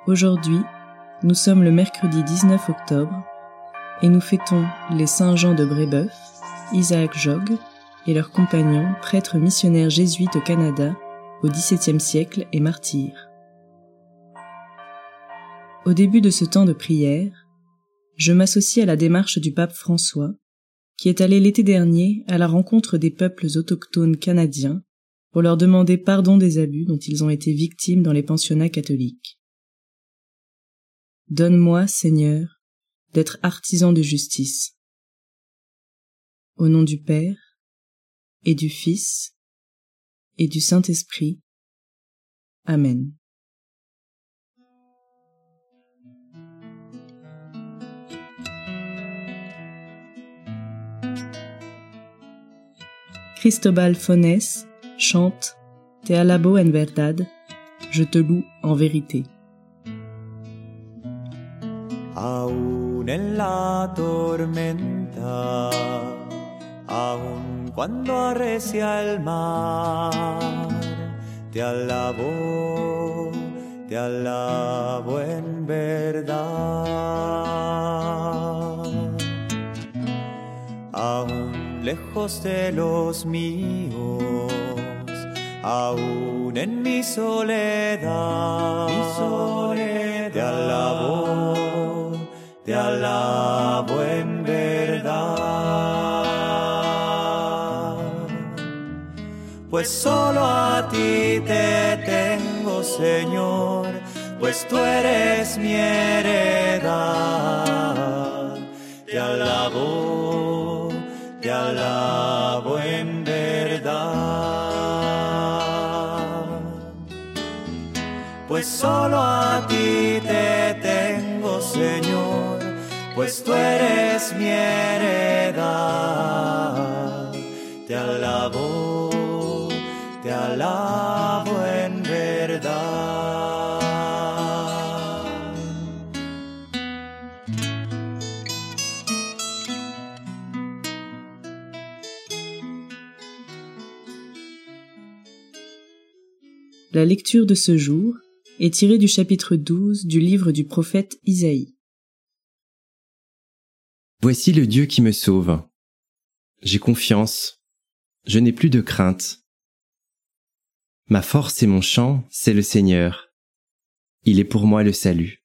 Aujourd'hui, nous sommes le mercredi 19 octobre et nous fêtons les saints Jean de Brébeuf, Isaac Jogues et leurs compagnons, prêtres missionnaires jésuites au Canada au XVIIe siècle et martyrs. Au début de ce temps de prière, je m'associe à la démarche du pape François, qui est allé l'été dernier à la rencontre des peuples autochtones canadiens pour leur demander pardon des abus dont ils ont été victimes dans les pensionnats catholiques. Donne-moi, Seigneur, d'être artisan de justice. Au nom du Père, et du Fils, et du Saint-Esprit. Amen. Cristobal Fones chante « Te alabo en verdad », je te loue en vérité. Aún en la tormenta, aún cuando arrecia el mar, te alabo en verdad. Aún lejos de los míos, aún en mi soledad, te alabo en verdad. Pues solo a ti te tengo, Señor, pues tú eres mi heredad. Te alabo en verdad. Pues solo a ti te tengo, Señor, pues tú eres mi heredad. Te alabo en verdad. La lecture de ce jour est tirée du chapitre 12 du livre du prophète Isaïe. Voici le Dieu qui me sauve. J'ai confiance, je n'ai plus de crainte. Ma force et mon chant, c'est le Seigneur. Il est pour moi le salut.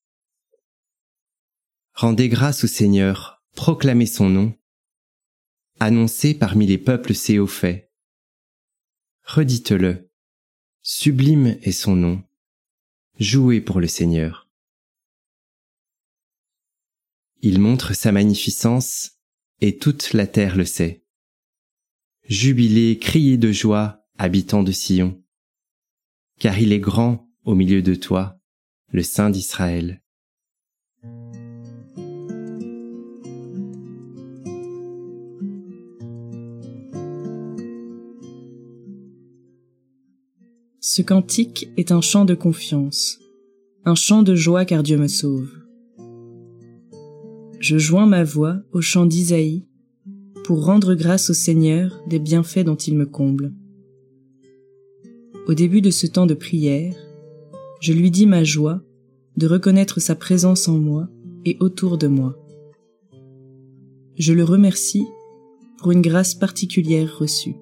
Rendez grâce au Seigneur, proclamez son nom. Annoncez parmi les peuples ses hauts faits. Redites-le. Sublime est son nom. Jouez pour le Seigneur. Il montre sa magnificence, et toute la terre le sait. Jubilez, criez de joie, habitants de Sion, car il est grand au milieu de toi, le Saint d'Israël. Ce cantique est un chant de confiance, un chant de joie car Dieu me sauve. Je joins ma voix au chant d'Isaïe pour rendre grâce au Seigneur des bienfaits dont il me comble. Au début de ce temps de prière, je lui dis ma joie de reconnaître sa présence en moi et autour de moi. Je le remercie pour une grâce particulière reçue.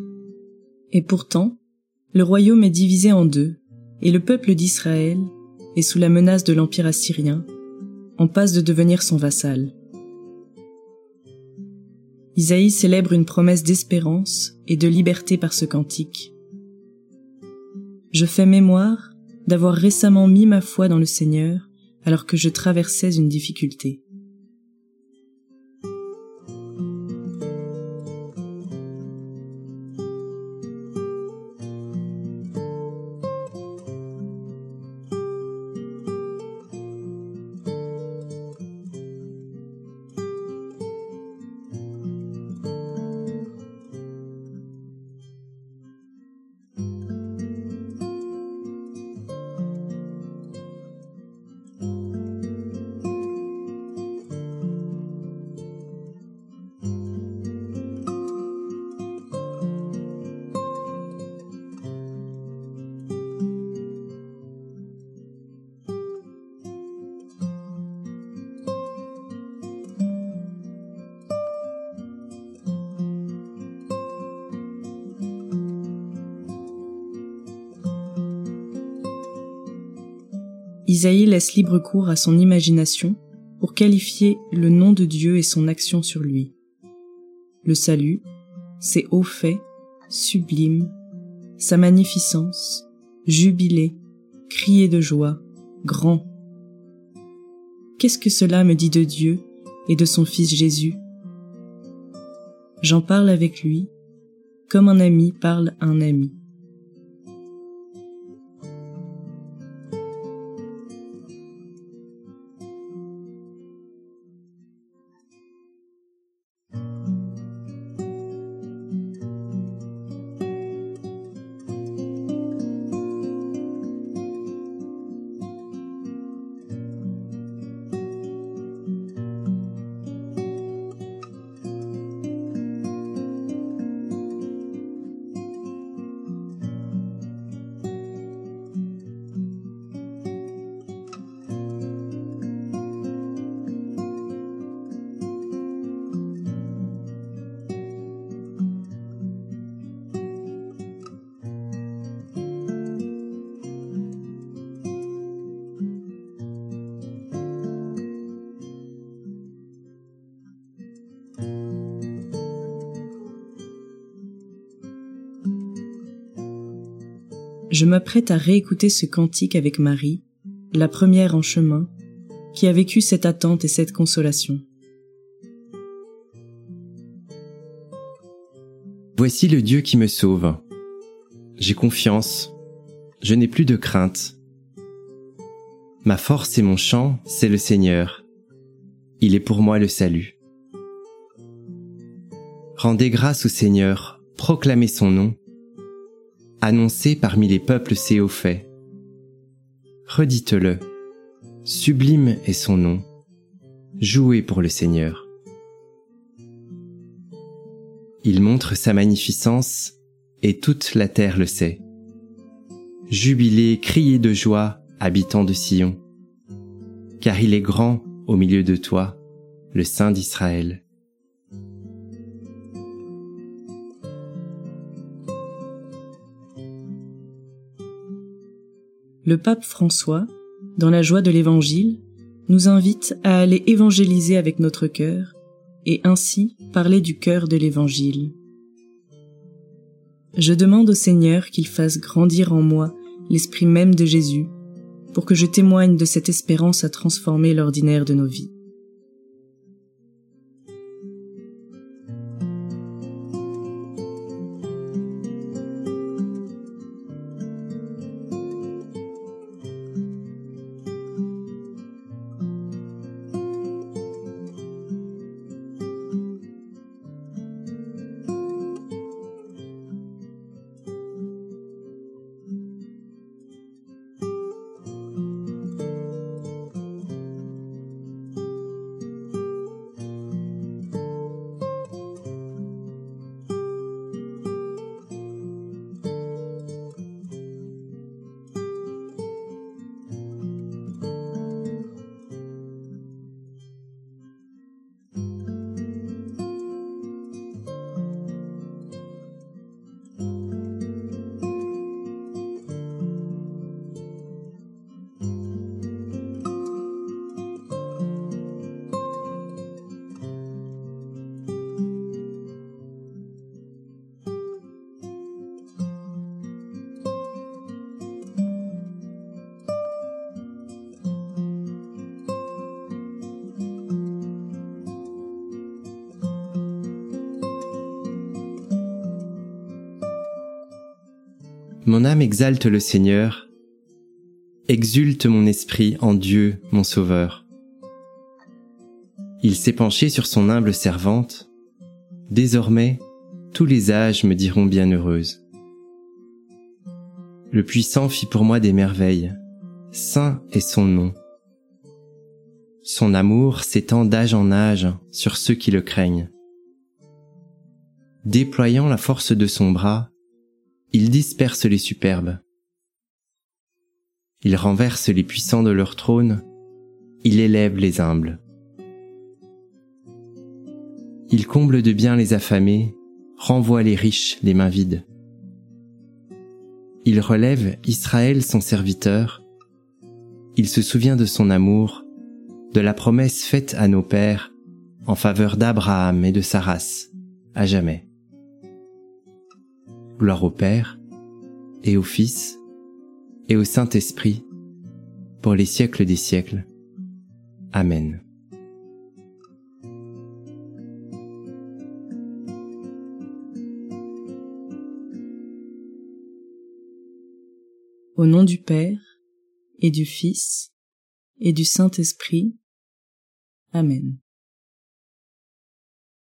Et pourtant, le royaume est divisé en deux, et le peuple d'Israël et sous la menace de l'Empire assyrien, en passe de devenir son vassal. Isaïe célèbre une promesse d'espérance et de liberté par ce cantique. Je fais mémoire d'avoir récemment mis ma foi dans le Seigneur alors que je traversais une difficulté. Isaïe laisse libre cours à son imagination pour qualifier le nom de Dieu et son action sur lui. Le salut, ses hauts faits, sublimes, sa magnificence, jubilé, crier de joie, grand. Qu'est-ce que cela me dit de Dieu et de son Fils Jésus? J'en parle avec lui, comme un ami parle à un ami. Je m'apprête à réécouter ce cantique avec Marie, la première en chemin, qui a vécu cette attente et cette consolation. Voici le Dieu qui me sauve. J'ai confiance, je n'ai plus de crainte. Ma force et mon chant, c'est le Seigneur. Il est pour moi le salut. Rendez grâce au Seigneur, proclamez son nom. Annoncez parmi les peuples ses hauts faits. Redites-le, sublime est son nom. Jouez pour le Seigneur. Il montre sa magnificence, et toute la terre le sait. Jubilez, criez de joie, habitants de Sion, car il est grand au milieu de toi, le Saint d'Israël. Le pape François, dans la joie de l'Évangile, nous invite à aller évangéliser avec notre cœur et ainsi parler du cœur de l'Évangile. Je demande au Seigneur qu'il fasse grandir en moi l'esprit même de Jésus pour que je témoigne de cette espérance à transformer l'ordinaire de nos vies. Mon âme exalte le Seigneur, exulte mon esprit en Dieu, mon Sauveur. Il s'est penché sur son humble servante, désormais tous les âges me diront bienheureuse. Le Puissant fit pour moi des merveilles, saint est son nom. Son amour s'étend d'âge en âge sur ceux qui le craignent. Déployant la force de son bras, il disperse les superbes. Il renverse les puissants de leur trône, il élève les humbles. Il comble de bien les affamés, renvoie les riches les mains vides. Il relève Israël son serviteur, il se souvient de son amour, de la promesse faite à nos pères en faveur d'Abraham et de sa race, à jamais. Gloire au Père, et au Fils, et au Saint-Esprit, pour les siècles des siècles. Amen. Au nom du Père, et du Fils, et du Saint-Esprit. Amen.